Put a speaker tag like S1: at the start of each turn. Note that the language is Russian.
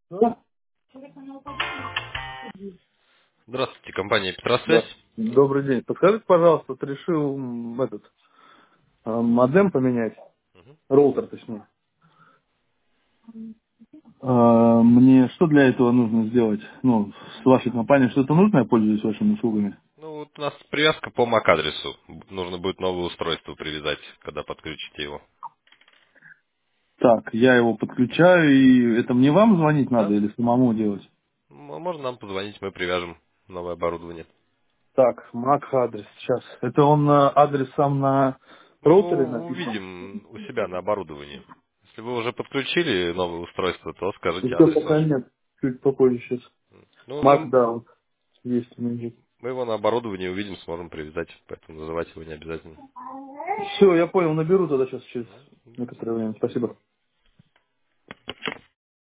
S1: Да?
S2: Здравствуйте, компания Петросвязь.
S1: Да. Добрый день. Подскажите, пожалуйста, вот решил модем поменять,
S2: Мгм.
S1: роутер точнее. Мне что для этого нужно сделать? Ну, с вашей компанией что-то нужно, я пользуюсь вашими услугами.
S2: Ну, вот у нас привязка по MAC-адресу. Нужно будет новое устройство привязать, когда подключите его.
S1: Так, я его подключаю, и это мне вам звонить надо
S2: Да?
S1: или самому делать?
S2: Можно нам позвонить, мы привяжем новое оборудование.
S1: Так, MAC адрес, сейчас. Это он адрес сам на
S2: Мы
S1: роутере
S2: его
S1: написан?
S2: увидим у себя на оборудовании. Если вы уже подключили новое устройство, то скажите
S1: Еще
S2: адрес
S1: пока
S2: наш.
S1: нет, чуть попозже сейчас.
S2: Ну,
S1: MAC, да, вот, есть у меня.
S2: мы его на оборудовании увидим, сможем привязать, поэтому называть его не обязательно.
S1: Все, я понял, наберу тогда сейчас через некоторое время. Спасибо.